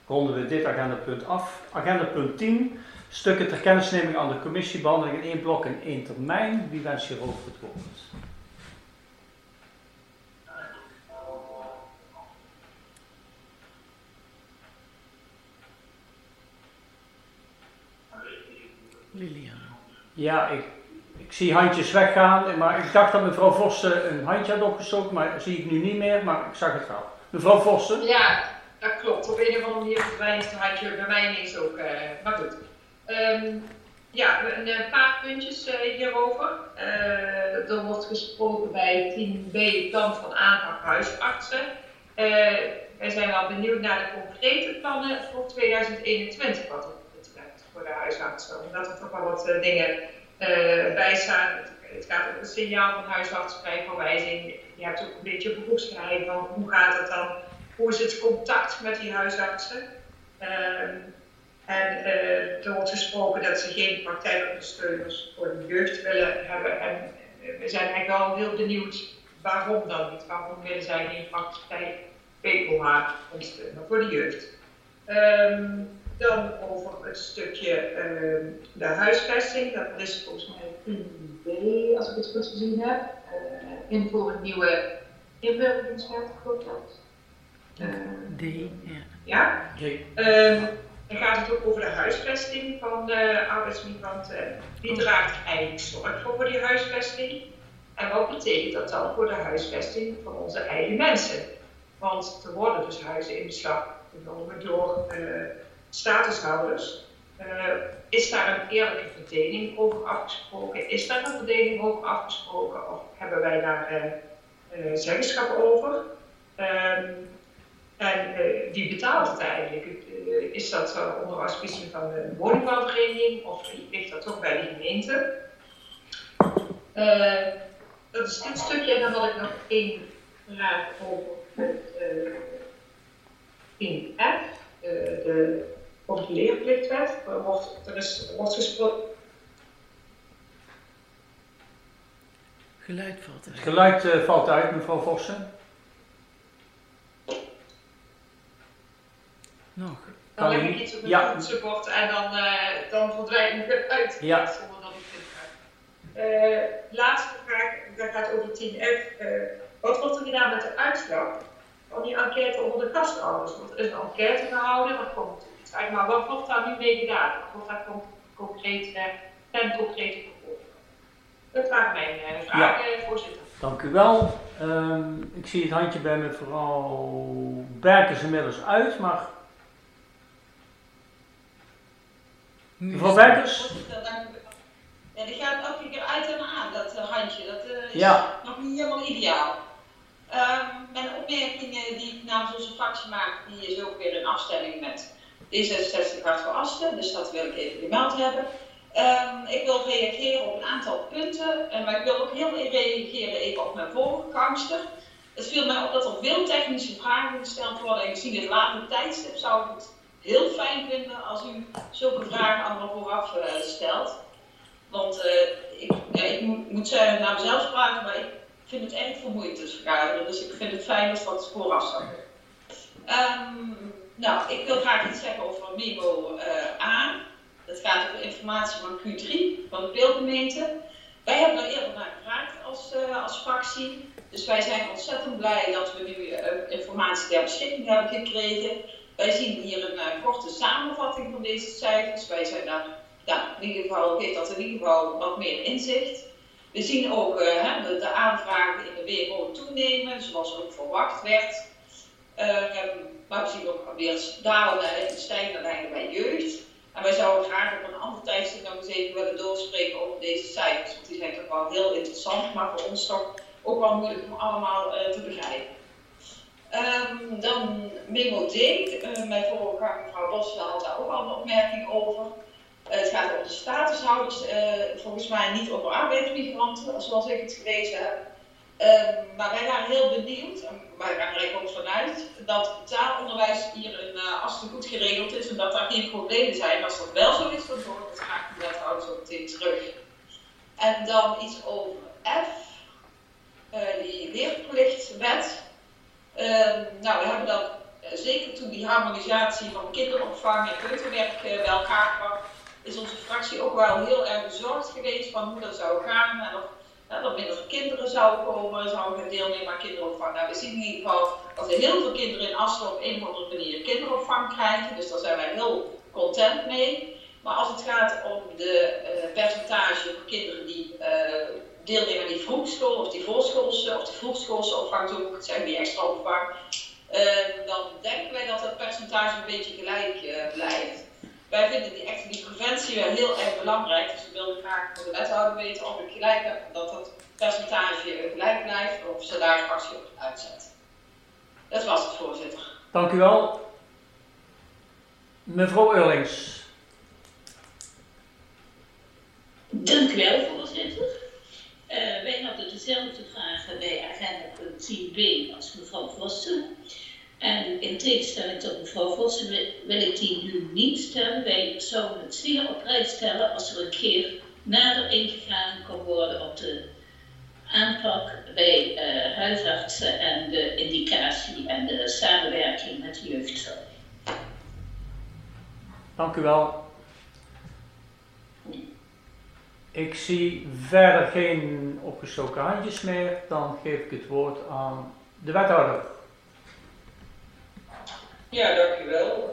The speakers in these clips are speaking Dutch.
ronden we dit agendapunt af. Agendapunt 10, stukken ter kennisneming aan de commissie, behandeling in 1 blok en 1 termijn. Wie wenst hierover het woord? Lilian. Ja, ik zie handjes weggaan, maar ik dacht dat mevrouw Vossen een handje had opgestoken, maar dat zie ik nu niet meer, maar ik zag het wel. Mevrouw Vossen? Ja, dat klopt. Op een of andere manier verdwijnt het handje bij mij ineens ook, maar goed. Ja, een paar puntjes hierover. Er wordt gesproken bij 10b plan van aanpak huisartsen. Wij zijn wel benieuwd naar de concrete plannen voor 2021 wat het betreft voor de huisartsen. Omdat er toch wel wat dingen bij staan. Het gaat ook een signaal van huisartsen bij verwijzing. Je hebt ook een beetje beroepsgeheim van hoe gaat het dan? Hoe is het contact met die huisartsen? Er wordt gesproken dat ze geen praktijkondersteuners voor de jeugd willen hebben. En we zijn eigenlijk wel heel benieuwd waarom dan niet. Waarom willen zij geen praktijk POH-ondersteuner voor de jeugd? Dan over het stukje de huisvesting. Dat is volgens mij 10b, als ik het goed gezien heb. Invoeren nieuwe inburgeringswet, klopt dat? D, ja. Ja? D. Dan gaat het ook over de huisvesting van de arbeidsmigranten. Wie draagt eigenlijk zorg voor die huisvesting? En wat betekent dat dan voor de huisvesting van onze eigen mensen? Want er worden dus huizen in beslag genomen door statushouders. Is daar een eerlijke verdeling over afgesproken? Is daar een verdeling over afgesproken? Of hebben wij daar zeggenschap over? En wie betaalt het eigenlijk? Is dat onder auspiciën van de woningbouwvereniging of ligt dat toch bij de gemeente? Dat is dit stukje. En dan had ik nog één vraag over het 10F, over de leerplichtwet. Er wordt gesproken. Geluid valt uit. Het geluid valt uit, mevrouw Vossen. Nog. Dan heb ik iets op mijn toetsenbord en dan verdwijnt het weer uit. Ja. Zonder dat ik het ga. Laatste vraag, dat gaat over 10F. Wat wordt er gedaan met de uitslag van die enquête onder de gastouders? Er is een enquête gehouden, dat komt iets uit. Maar wat wordt daar nu mee gedaan? Wat wordt daar concreet vervolgd? Dat waren mijn vragen, voorzitter. Dank u wel. Ik zie het handje bij mevrouw Berkers inmiddels uit, maar... Mevrouw Berkers? Ja, die gaat elke keer uit en aan, dat handje. Dat is nog niet helemaal ideaal. Mijn opmerkingen die ik namens onze fractie maak, die is ook weer in afstemming met D66 Hart voor Asten, dus dat wil ik even gemeld hebben. Ik wil reageren op een aantal punten, maar ik wil ook heel even reageren op mijn vorige gangster. Het viel mij op dat er veel technische vragen gesteld worden en gezien het late tijdstip zou ik het heel fijn vinden als u zulke vragen allemaal vooraf stelt. Want ik moet naar mezelf praten, maar ik vind het erg vermoeiend te vergaderen. Dus ik vind het fijn als dat vooraf zou Nou, ik wil graag iets zeggen over Memo A. Dat gaat over informatie van Q3 van de Peelgemeente. Wij hebben er eerder naar gevraagd als fractie. Dus wij zijn ontzettend blij dat we nu informatie ter beschikking hebben gekregen. Wij zien hier een korte samenvatting van deze cijfers. Wij zijn daar, in ieder geval geeft dat in ieder geval wat meer inzicht. We zien ook de aanvragen in de WMO toenemen, zoals ook verwacht werd. Maar we zien ook weer dalende en stijgende lijnen bij jeugd. En wij zouden graag op een ander tijdstip nog eens even willen doorspreken over deze cijfers. Want die zijn toch wel heel interessant, maar voor ons toch ook wel moeilijk om allemaal te begrijpen. Dan Memo D. Mijn voorganger mevrouw Bos had daar ook al een opmerking over. Het gaat over de statushouders, volgens mij niet over arbeidsmigranten, zoals ik het gelezen heb. Maar wij waren heel benieuwd, en wij gaan er eigenlijk ook vanuit, dat het taalonderwijs hier in Asten goed geregeld is en dat daar geen problemen zijn. Als dat wel zo is, dan hoor ik het graag de wethouder zo meteen terug. En dan iets over F, die leerplichtwet. We hebben dat zeker toen die harmonisatie van kinderopvang en kleuterwerk bij elkaar kwam, is onze fractie ook wel heel erg bezorgd geweest van hoe dat zou gaan. En of er minder kinderen zouden komen, zouden gaan deelnemen aan kinderopvang. Nou, we zien in ieder geval dat er heel veel kinderen in Assen op een of andere manier kinderopvang krijgen. Dus daar zijn wij heel content mee. Maar als het gaat om de percentage van kinderen die deelnemen aan die vroegschool of die voorschoolse of die vroegschoolse opvang, ook zijn die extra opvang, dan denken wij dat het percentage een beetje gelijk blijft. Wij vinden die preventie wel heel erg belangrijk, dus we willen graag voor de wethouder weten of ik gelijk heb dat het percentage gelijk blijft of ze daar actie op uitzet. Dat was het, voorzitter. Dank u wel. Mevrouw Eurlings. Dank u wel, voorzitter. Wij hadden dezelfde vragen bij agenda punt 10b als mevrouw Vossen. En in tegenstelling tot mevrouw Vossen wil ik die nu niet stellen. Wij zouden het zeer op prijs stellen als er een keer nader ingegaan kan worden op de aanpak bij huisartsen en de indicatie en de samenwerking met de jeugdzorg. Dank u wel. Ik zie verder geen opgestoken handjes meer. Dan geef ik het woord aan de wethouder. Ja, dank u wel.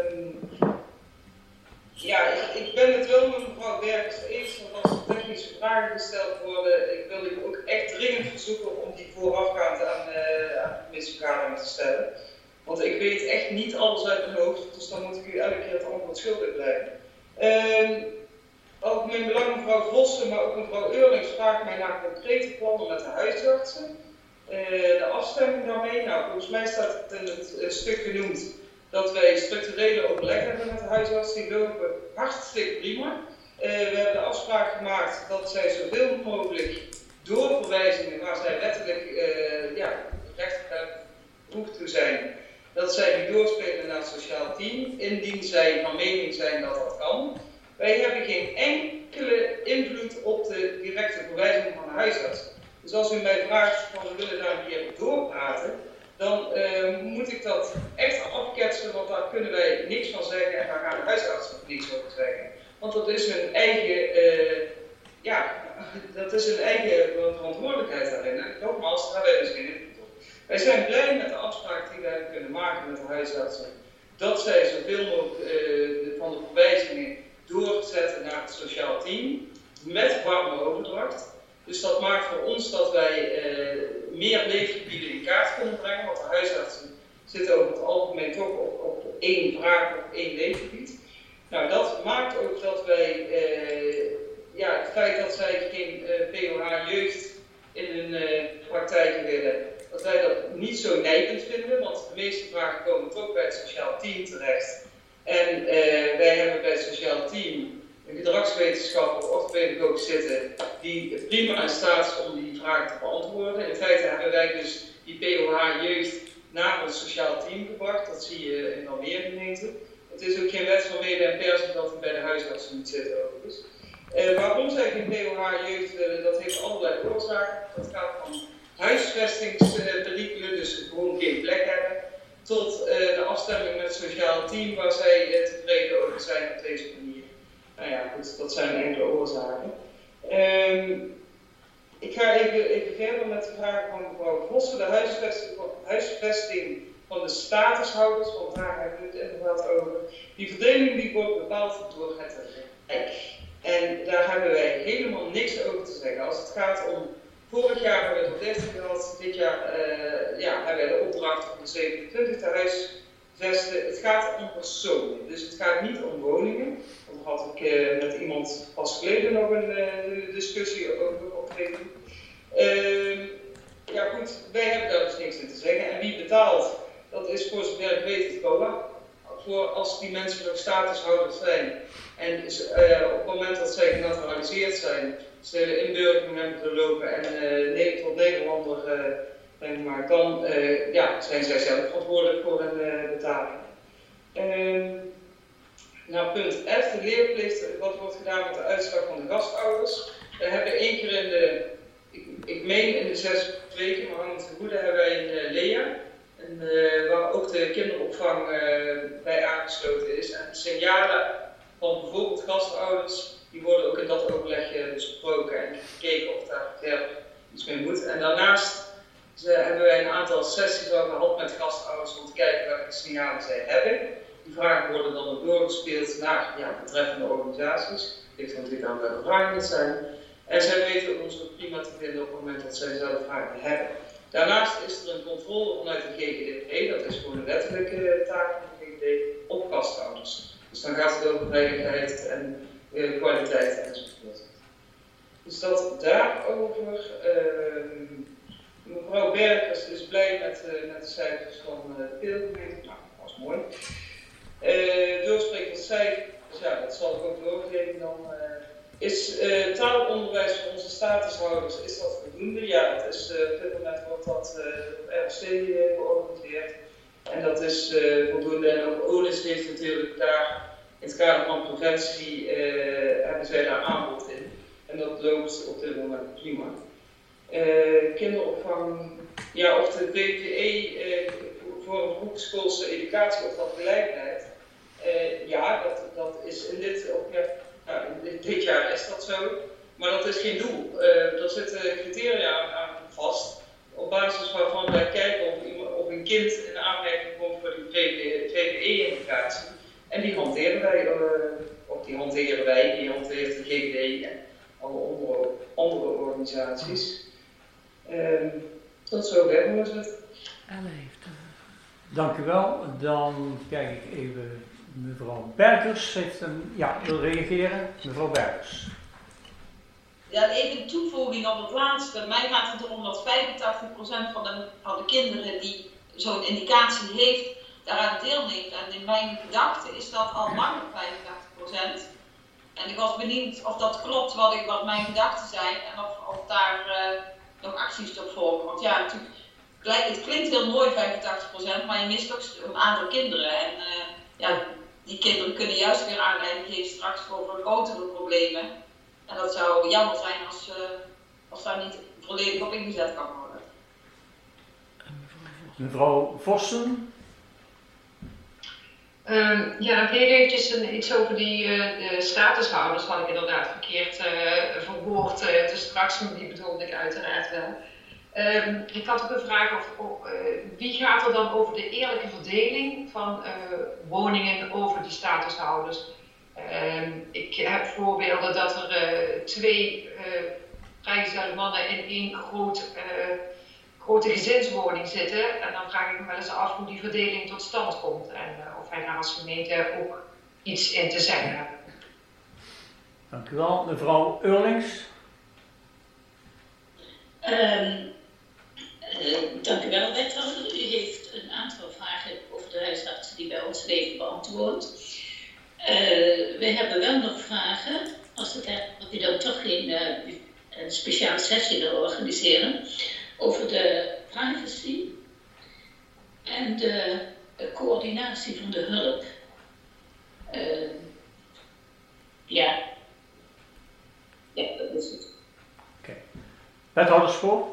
Ik ben het wel met mevrouw Berkers eens, want als er technische vragen gesteld worden, ik wil u ook echt dringend verzoeken om die voorafgaand aan de commissievergadering te stellen. Want ik weet echt niet alles uit mijn hoofd, dus dan moet ik u elke keer het antwoord schuldig blijven. Ook mijn belang mevrouw Vossen, maar ook mevrouw Eurlings vraagt mij naar concrete plannen met de huisartsen. De afstemming daarmee, nou volgens mij staat het in het stuk genoemd dat wij structurele overleg hebben met de huisarts. Die lopen hartstikke prima. We hebben de afspraak gemaakt dat zij zoveel mogelijk doorverwijzingen waar zij wettelijk recht bevoegd toe zijn, dat zij die doorspelen naar het sociaal team, indien zij van mening zijn dat dat kan. Wij hebben geen enkele invloed op de directe verwijzing van de huisarts. Dus als u mij vraagt van we willen daar een keer doorpraten, dan moet ik dat echt afketsen, want daar kunnen wij niks van zeggen en daar gaan de huisartsen niks over zeggen. Want dat is hun eigen verantwoordelijkheid daarin. En nogmaals, daar hebben wij dus geen invloed op. Wij zijn blij met de afspraak die we hebben kunnen maken met de huisartsen, dat zij zoveel mogelijk van de verwijzingen doorzetten naar het sociaal team met warme overdracht. Dus dat maakt voor ons dat wij meer leefgebieden in kaart kunnen brengen, want de huisartsen zitten over het algemeen toch op één vraag, op één leefgebied. Nou, dat maakt ook dat wij, het feit dat zij geen POH-jeugd in hun praktijk willen, dat wij dat niet zo nijpend vinden, want de meeste vragen komen toch bij het sociaal team terecht. En wij hebben bij het sociaal team een gedragswetenschapper of orthopedagoog zitten die prima in staat is om die vragen te beantwoorden. In feite hebben wij dus die POH-jeugd naar het sociaal team gebracht. Dat zie je in al meer gemeenten. Het is ook geen wet van mede en persing dat het bij de huisartsen moet zitten overigens. Waarom zij geen POH-jeugd willen, dat heeft allerlei oorzaken. Dat gaat van huisvestingsperikelen, dus gewoon geen plek hebben, tot de afstemming met het sociaal team waar zij tevreden over zijn op deze manier. Nou ja, goed, dat zijn enkele oorzaken. Ik ga even verder met de vraag van mevrouw Vossen, de huisvesting van de statushouders, want daar hebben we het inderdaad over. Die verdeling die wordt bepaald door het Rijk. En daar hebben wij helemaal niks over te zeggen. Als het gaat om, vorig jaar hebben we er 30 gehad, dit jaar hebben we de opdracht om de 27 te huisvesten. Het gaat om personen, dus het gaat niet om woningen. Daar had ik met iemand pas geleden nog een discussie over opgegeven. Goed, wij hebben daar dus niks in te zeggen. En wie betaalt, dat is voor zover ik weet het COA. Voor als die mensen nog statushouders zijn en op het moment dat zij genaturaliseerd zijn, ze de inburgering hebben gelopen en tot Nederlander dan zijn zij zelf verantwoordelijk voor hun betaling. Nou, punt F, de leerplicht, wat wordt gedaan met de uitslag van de gastouders. We hebben één keer in de 6 weken, maar aan het goede hebben wij een LEA, En, waar ook de kinderopvang bij aangesloten is. En signalen van bijvoorbeeld gastouders, die worden ook in dat overleg besproken en gekeken of daar iets mee moet. En daarnaast hebben wij een aantal sessies al gehad met gastouders om te kijken welke signalen zij hebben. Die vragen worden dan ook doorgespeeld naar betreffende organisaties. Dat ligt natuurlijk aan welke vragen het zijn. En zij weten ons ook prima te vinden op het moment dat zij zelf vragen hebben. Daarnaast is er een controle vanuit de GGD, dat is gewoon een wettelijke taak van de GGD, op gastouders. Dus dan gaat het over veiligheid en kwaliteit enzovoort. Dus dat daarover. Mevrouw Berkers is blij met de cijfers van de Peelgemeente. Nou, dat was mooi. Doorspreken van cijfers, ja, dat zal ik ook doorgeven dan. Is taalonderwijs voor onze statushouders, is dat voldoende? Ja, dat is, op dit moment wordt dat op RFC georganiseerd. En dat is voldoende. En ook OLIS heeft natuurlijk daar, in het kader van preventie, hebben zij daar aanbod in. En dat loopt op dit moment prima. Kinderopvang, ja, of de VPE voor een beroepsschoolse educatie, of dat gelijk blijft. Ja, dat is in dit opzicht. Ja, dit jaar is dat zo, maar dat is geen doel. Er zitten criteria aan vast, op basis waarvan wij kijken of een kind in aanmerking komt voor die VPE-indicatie. En die hanteren wij, die hanteert de GGD en alle andere organisaties. Tot zover was het. Dank u wel. Dan kijk ik even. Mevrouw Berkers wil reageren. Mevrouw Berkers. Ja, even een toevoeging op het laatste. Mij gaat het erom dat 85% van de kinderen die zo'n indicatie heeft, daaraan deelneemt. En in mijn gedachten is dat al langer 85%. En ik was benieuwd of dat klopt wat mijn gedachten zijn en of daar nog acties op volgen. Want ja, natuurlijk, het klinkt heel mooi 85%, maar je mist ook een aantal kinderen. En die kinderen kunnen juist weer aanleiding geven straks voor grotere problemen. En dat zou jammer zijn als daar niet volledig op ingezet kan worden. Mevrouw Vossen. Nog heel eventjes iets over de statushouders had ik inderdaad verkeerd verwoord. Dus straks, die bedoelde ik uiteraard wel. Ik had ook een vraag wie gaat er dan over de eerlijke verdeling van woningen over die statushouders? Ik heb voorbeelden dat er 2 vrijgezelle mannen in 1 grote gezinswoning zitten. En dan vraag ik me wel eens af hoe die verdeling tot stand komt en of wij daar als gemeente ook iets in te zeggen hebben. Dank u wel. Mevrouw Eurlings. Dank u wel, wethouder. U heeft een aantal vragen over de huisartsen die bij ons leven beantwoord. We hebben wel nog vragen, als het dat u dan toch een speciale sessie wil organiseren, over de privacy en de coördinatie van de hulp. Ja, dat is het. Oké. Wethouderspoor.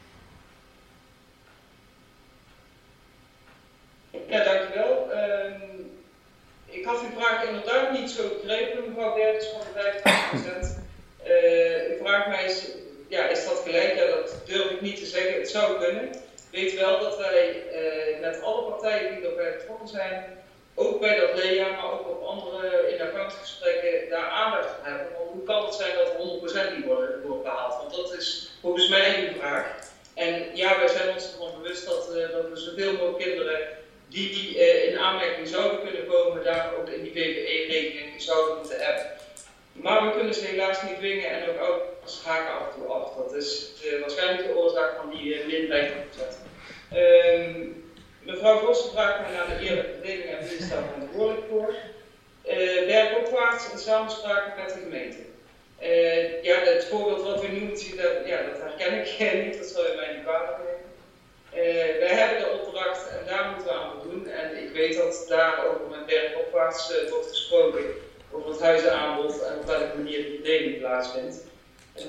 Ja, dank u wel. Ik had uw vraag inderdaad niet zo begrepen, mevrouw Berkers, van de 50%. U vraagt mij, is dat gelijk? Ja, dat durf ik niet te zeggen. Het zou kunnen. Weet wel dat wij met alle partijen die erbij betrokken zijn, ook bij dat LEA, maar ook op andere in-accountgesprekken, daar aandacht voor hebben. Want hoe kan het zijn dat 100% niet wordt behaald? Want dat is volgens mij uw vraag. En ja, wij zijn ons ervan bewust dat we zoveel mogelijk kinderen die in aanmerking zouden kunnen komen, daar ook in die VVE-regeling zouden moeten hebben. Maar we kunnen ze helaas niet dwingen en ook ouders haken af en toe af. Dat is waarschijnlijk de oorzaak van die min 50%. Mevrouw Vossen vraagt mij naar de eerlijke verdeling en wie is daar verantwoordelijk voor. Werkopwaarts in samenspraak met de gemeente. Het voorbeeld wat u noemt, dat herken ik niet, dat zal u mij niet kwalijk nemen. Wij hebben de opdracht en daar moeten we aan voldoen. En ik weet dat daar ook met werkopwaarts wordt gesproken over het huizenaanbod en op welke manier de verdeling plaatsvindt.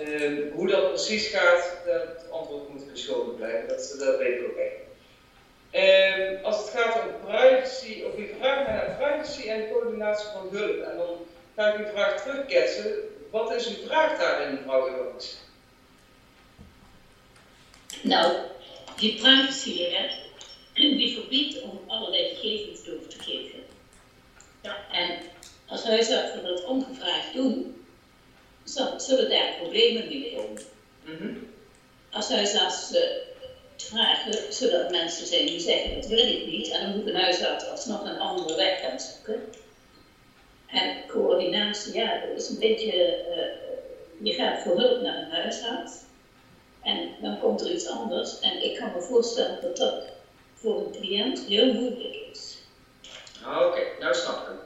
Hoe dat precies gaat, het antwoord moet geschoven blijven, dat weet ik ook echt. Als het gaat om privacy, of je vraagt naar privacy en coördinatie van hulp. En dan ga ik uw vraag terugketsen. Wat is uw vraag daarin, mevrouw Jones? Nou, die privacywet, die verbiedt om allerlei gegevens door te geven. Ja. En als huisartsen dat ongevraagd doen, zullen daar problemen mee komen. Als huisartsen vragen, zodat mensen zijn die zeggen dat wil ik niet, en dan moet een huisarts alsnog een andere weg gaan zoeken. En coördinatie, ja, dat is een beetje, je gaat voor hulp naar een huisarts en dan komt er iets anders. En ik kan me voorstellen dat dat voor een cliënt heel moeilijk is. Oké, nou snap ik.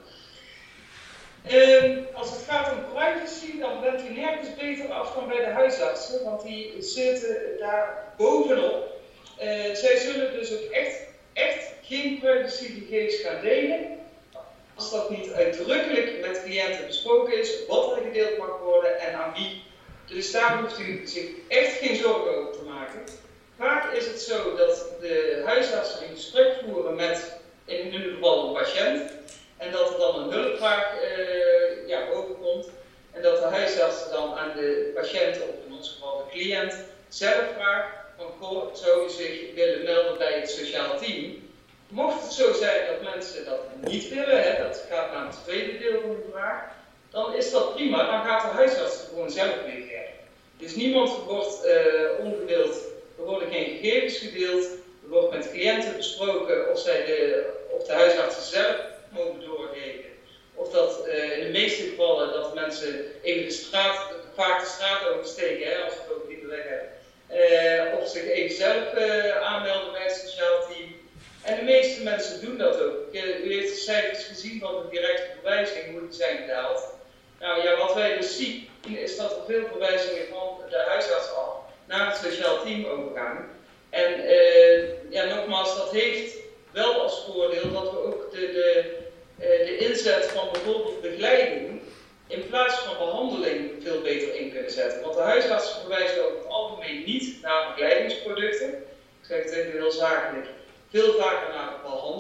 Als het gaat om privacy, dan bent u nergens beter af dan bij de huisartsen, want die zitten daar bovenop. Zij zullen dus ook echt geen privacygegevens gaan delen, als dat niet uitdrukkelijk met cliënten besproken is, wat er gedeeld mag worden en aan wie. Dus daar hoeft u zich echt geen zorgen over te maken. Vaak is het zo dat de huisartsen een gesprek voeren met, in ieder geval een patiënt, en dat er dan een hulpvraag bovenkomt. En dat de huisarts dan aan de patiënt, of in ons geval de cliënt, zelf vraagt van, zou u zich willen melden bij het sociaal team? Mocht het zo zijn dat mensen dat niet willen, dat gaat naar het tweede deel van de vraag, dan is dat prima, dan gaat de huisarts het gewoon zelf reageren. Dus niemand wordt ongewild, er worden geen gegevens gedeeld, er wordt met cliënten besproken of de huisartsen zelf mogen doorgeven. Of dat in de meeste gevallen dat mensen even vaak de straat oversteken, als we het over die weg hebben. Of zich even zelf aanmelden bij het sociaal team. En de meeste mensen doen dat ook. U heeft de cijfers gezien van de directe verwijzingen, hoe die zijn gedaald. Nou ja, wat wij dus zien is dat er veel verwijzingen van de huisarts af naar het sociaal team overgaan. En nogmaals, dat heeft wel als voordeel dat we ook de inzet van bijvoorbeeld begeleiding in plaats van behandeling veel beter in kunnen zetten. Want de huisartsen verwijzen over het algemeen niet naar begeleidingsproducten. Ik zeg het even heel zakelijk. Veel vaker naar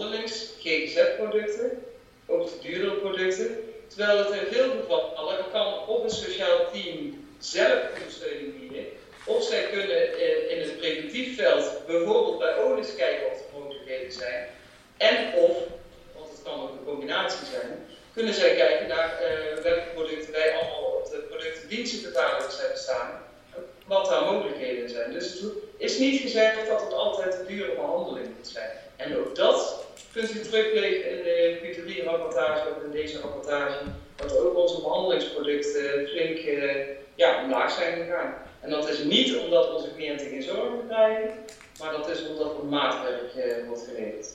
behandelings-GGZ-producten, ook de duurdere producten. Terwijl het in veel gevallen kan of een sociaal team zelf ondersteuning bieden, of zij kunnen in het preventief veld bijvoorbeeld bij ONIS kijken of er mogelijkheden zijn. En of, want het kan ook een combinatie zijn, kunnen zij kijken naar welke producten wij allemaal op de producten-dienstenvertalers hebben staan, wat daar mogelijkheden zijn. Dus het is niet gezegd dat het altijd een dure behandeling moet zijn. En ook dat kunt u teruglezen in de Q3-rapportage, ook in deze rapportage, dat ook onze behandelingsproducten flink omlaag zijn gegaan. En dat is niet omdat onze cliënten geen zorgen krijgen, maar dat is omdat er maatwerk wordt geleverd.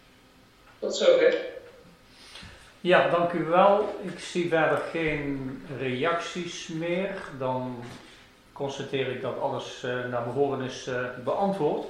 Tot zover. Ja, dank u wel. Ik zie verder geen reacties meer. Dan constateer ik dat alles naar behoren is beantwoord.